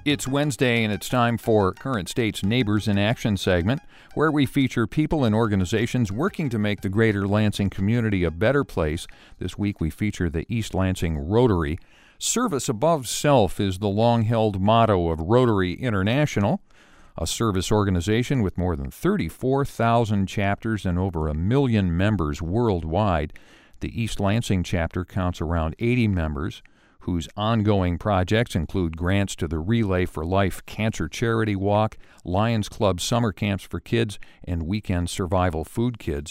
It's Wednesday, and it's time for Current State's Neighbors in Action segment, where we feature people and organizations working to make the greater Lansing community a better place. This week we feature the East Lansing Rotary. Service above self is the long-held motto of Rotary International, a service organization with more than 34,000 chapters and over 1 million members worldwide. The East Lansing chapter counts around 80 members, whose ongoing projects include grants to the Relay for Life Cancer Charity Walk, Lions Club summer camps for kids, and weekend survival food kits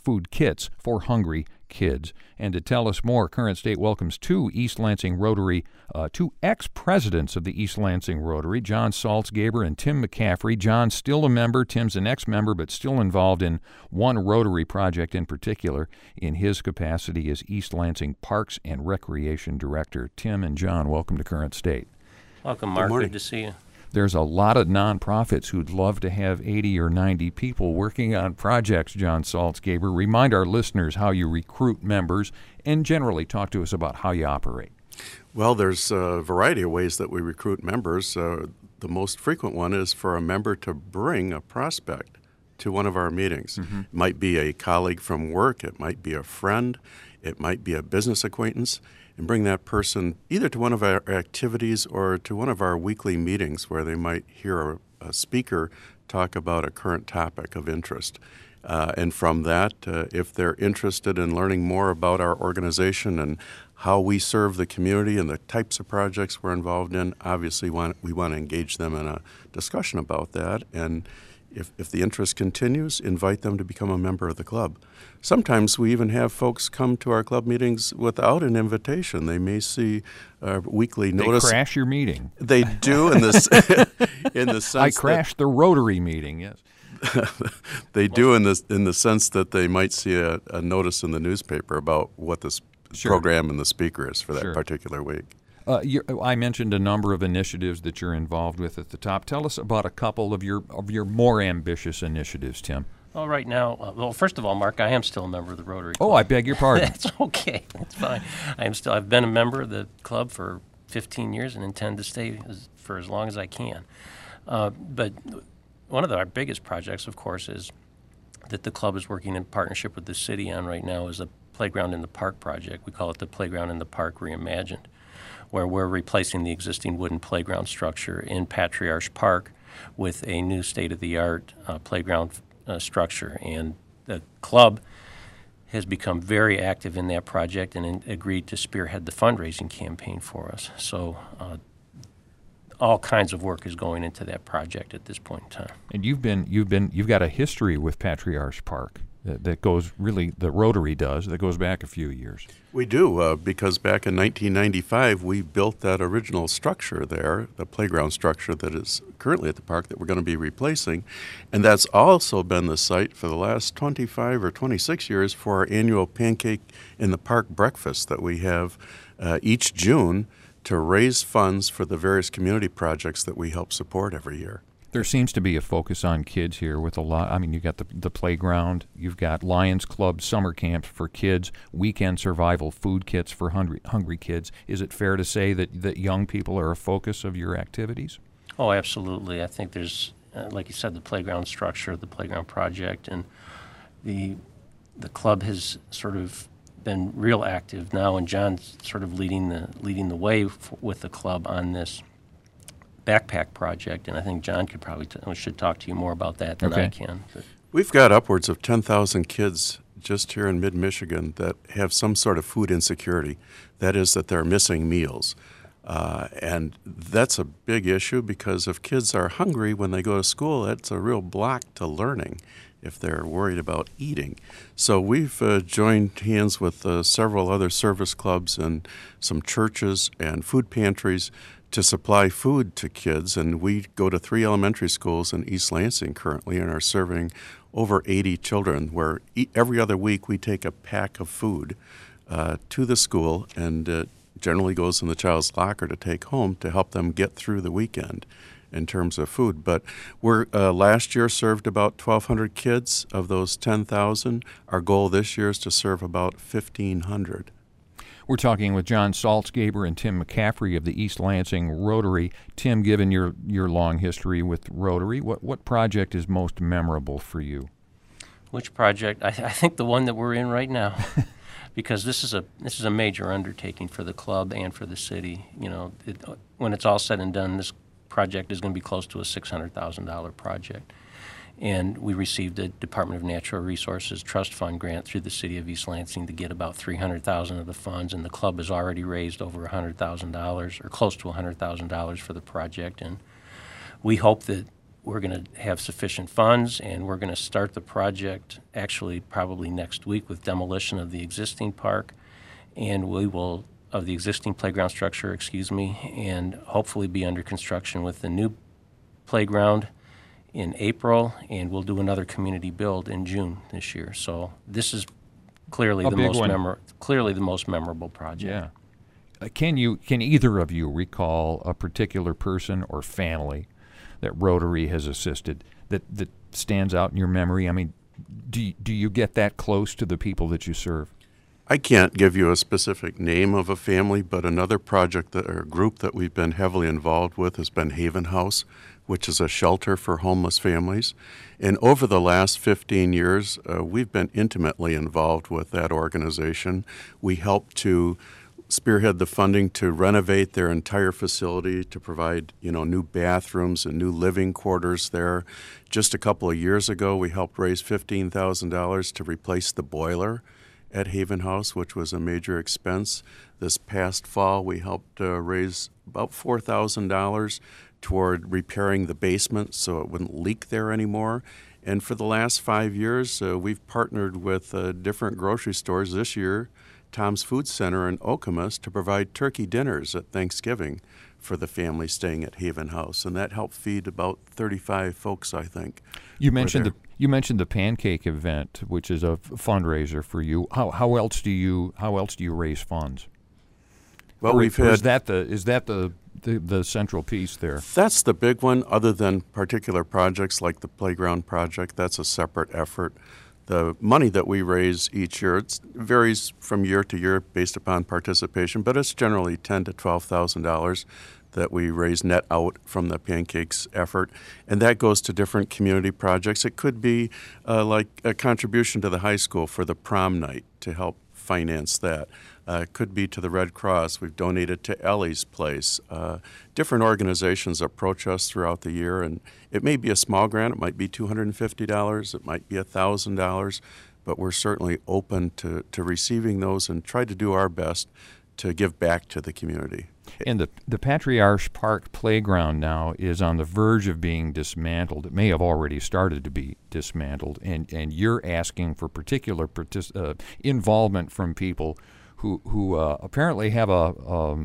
for hungry kids. And to tell us more, Current State welcomes two East Lansing Rotary, two ex-presidents of the East Lansing Rotary, John Saltzgaber and Tim McCaffrey. John's still a member, Tim's an ex-member, but still involved in one Rotary project in particular in his capacity as East Lansing Parks and Recreation Director. Tim and John, welcome to Current State. Welcome, Mark. Good to see you. There's a lot of nonprofits who'd love to have 80 or 90 people working on projects, John Saltzgaber. Remind our listeners how you recruit members and generally talk to us about how you operate. Well, there's a variety of ways that we recruit members. The most frequent one is for a member to bring a prospect to one of our meetings. Mm-hmm. It might be a colleague from work, it might be a friend, it might be a business acquaintance, and bring that person either to one of our activities or to one of our weekly meetings where they might hear a speaker talk about a current topic of interest. And from that, if they're interested in learning more about our organization and how we serve the community and the types of projects we're involved in, obviously we want to engage them in a discussion about that. And if the interest continues, invite them to become a member of the club. Sometimes we even have folks come to our club meetings without an invitation. They may see our weekly notice. They crash your meeting. They do in this in the sense I crashed the Rotary meeting, yes. They do in the sense that they might see a notice in the newspaper about what this program and the speaker is for that particular week. I mentioned a number of initiatives that you're involved with at the top. Tell us about a couple of your more ambitious initiatives, Tim. Well, right now, first of all, Mark, I am still a member of the Rotary Club. Oh, I beg your pardon. That's okay. That's fine. I've been a member of the club for 15 years and intend to stay for as long as I can. But one of our biggest projects, of course, is that the club is working in partnership with the city on right now is a Playground in the Park project. We call it the Playground in the Park Reimagined, where we're replacing the existing wooden playground structure in Patriarch Park with a new state-of-the-art playground structure. And the club has become very active in that project and agreed to spearhead the fundraising campaign for us. So all kinds of work is going into that project at this point in time. And you've got a history with Patriarch Park that goes really, the Rotary does, that goes back a few years. We do, because back in 1995, we built that original structure there, the playground structure that is currently at the park that we're going to be replacing. And that's also been the site for the last 25 or 26 years for our annual Pancake in the Park breakfast that we have each June to raise funds for the various community projects that we help support every year. There seems to be a focus on kids here with a lot. I mean, you've got the playground, you've got Lions Club summer camps for kids, weekend survival food kits for hungry kids. Is it fair to say that young people are a focus of your activities? Oh, absolutely. I think there's, like you said, the playground structure, the playground project, and the club has sort of been real active now, and John's sort of leading the way with the club on this backpack project, and I think John could probably should talk to you more about that than I can. But we've got upwards of 10,000 kids just here in mid-Michigan that have some sort of food insecurity. That is, that they're missing meals. And that's a big issue because if kids are hungry when they go to school, it's a real block to learning if they're worried about eating. So we've joined hands with several other service clubs and some churches and food pantries to supply food to kids, and we go to 3 elementary schools in East Lansing currently and are serving over 80 children, where every other week we take a pack of food to the school, and it generally goes in the child's locker to take home to help them get through the weekend in terms of food. But we're last year served about 1,200 kids of those 10,000. Our goal this year is to serve about 1,500. We're talking with John Saltzgaber and Tim McCaffrey of the East Lansing Rotary. Tim, given your long history with Rotary, what project is most memorable for you? Which project? I think the one that we're in right now, because this is a major undertaking for the club and for the city. You know, when it's all said and done, this project is going to be close to a $600,000 project. And we received a Department of Natural Resources Trust Fund grant through the City of East Lansing to get about $300,000 of the funds, and the club has already raised over $100,000 or close to $100,000 for the project. And we hope that we're going to have sufficient funds, and we're going to start the project actually probably next week with demolition of the existing park, and of the existing playground structure, and hopefully be under construction with the new playground in April, and we'll do another community build in June this year. So this is clearly the most memorable project. Yeah. Can either of you recall a particular person or family that Rotary has assisted that stands out in your memory? I mean, do you get that close to the people that you serve? I can't give you a specific name of a family, but another project or group that we've been heavily involved with has been Haven House, which is a shelter for homeless families. And over the last 15 years, we've been intimately involved with that organization. We helped to spearhead the funding to renovate their entire facility, to provide, new bathrooms and new living quarters there. Just a couple of years ago, we helped raise $15,000 to replace the boiler at Haven House, which was a major expense. This past fall, we helped raise about $4,000 toward repairing the basement so it wouldn't leak there anymore. And for the last 5 years, we've partnered with different grocery stores. This year, Tom's Food Center in Okemos to provide turkey dinners at Thanksgiving for the family staying at Haven House, and that helped feed about 35 folks, I think. You mentioned the pancake event, which is a fundraiser for you. How else do you raise funds? Well, is that the central piece there? That's the big one. Other than particular projects like the playground project, that's a separate effort. The money that we raise each year, it varies from year to year based upon participation, but it's generally $10,000 to $12,000 that we raise net out from the pancakes effort, and that goes to different community projects. It could be like a contribution to the high school for the prom night to help finance that. It could be to the Red Cross. We've donated to Ellie's Place. Different organizations approach us throughout the year, and it may be a small grant. It might be $250. It might be $1,000, but we're certainly open to receiving those and try to do our best to give back to the community. And the Patriarch Park playground now is on the verge of being dismantled. It may have already started to be dismantled, and you're asking for particular involvement from people who apparently have a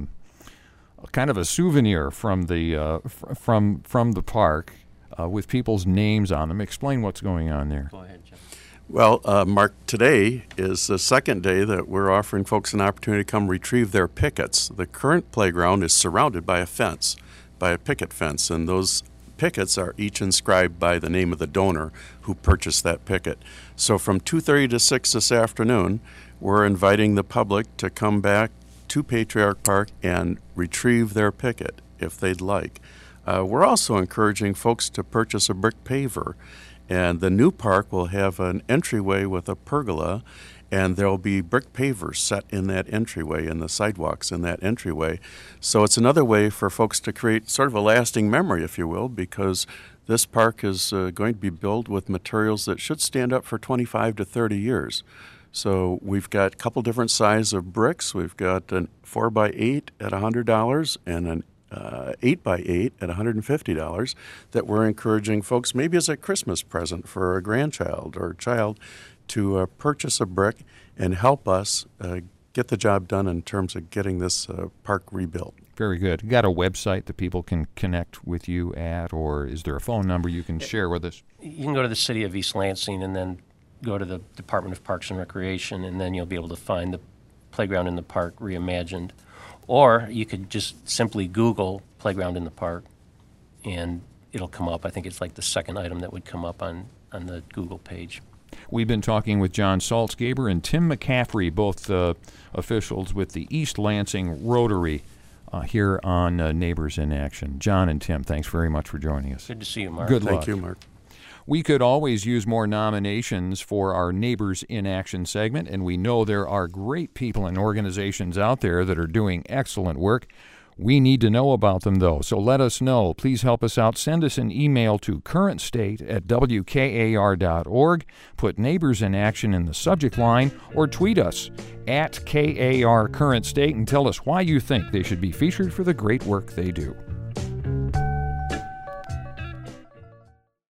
kind of a souvenir from the from the park with people's names on them. Explain what's going on there. Go ahead, Jim. Well, Mark, today is the second day that we're offering folks an opportunity to come retrieve their pickets. The current playground is surrounded by a fence, by a picket fence, and those pickets are each inscribed by the name of the donor who purchased that picket. So from 2:30 to 6 this afternoon, we're inviting the public to come back to Patriarch Park and retrieve their picket if they'd like. We're also encouraging folks to purchase a brick paver. And the new park will have an entryway with a pergola, and there will be brick pavers set in that entryway and the sidewalks in that entryway. So it's another way for folks to create sort of a lasting memory, if you will, because this park is going to be built with materials that should stand up for 25 to 30 years. So we've got a couple different sizes of bricks. We've got an 4x8 at $100 and an 8x8 at $150 that we're encouraging folks, maybe as a Christmas present for a grandchild or child, to purchase a brick and help us get the job done in terms of getting this park rebuilt. Very good. You got a website that people can connect with you at, or is there a phone number you can share with us? You can go to the City of East Lansing and then go to the Department of Parks and Recreation, and then you'll be able to find the playground in the park reimagined. Or you could just simply Google playground in the park, and it'll come up. I think it's like the second item that would come up on the Google page. We've been talking with John Saltzgaber and Tim McCaffrey, both officials with the East Lansing Rotary, here on Neighbors in Action. John and Tim, thanks very much for joining us. Good to see you, Mark. Good luck. Thank you, Mark. We could always use more nominations for our Neighbors in Action segment, and we know there are great people and organizations out there that are doing excellent work. We need to know about them, though, so let us know. Please help us out. Send us an email to currentstate@wkar.org. Put Neighbors in Action in the subject line, or tweet us @KAR Current State and tell us why you think they should be featured for the great work they do.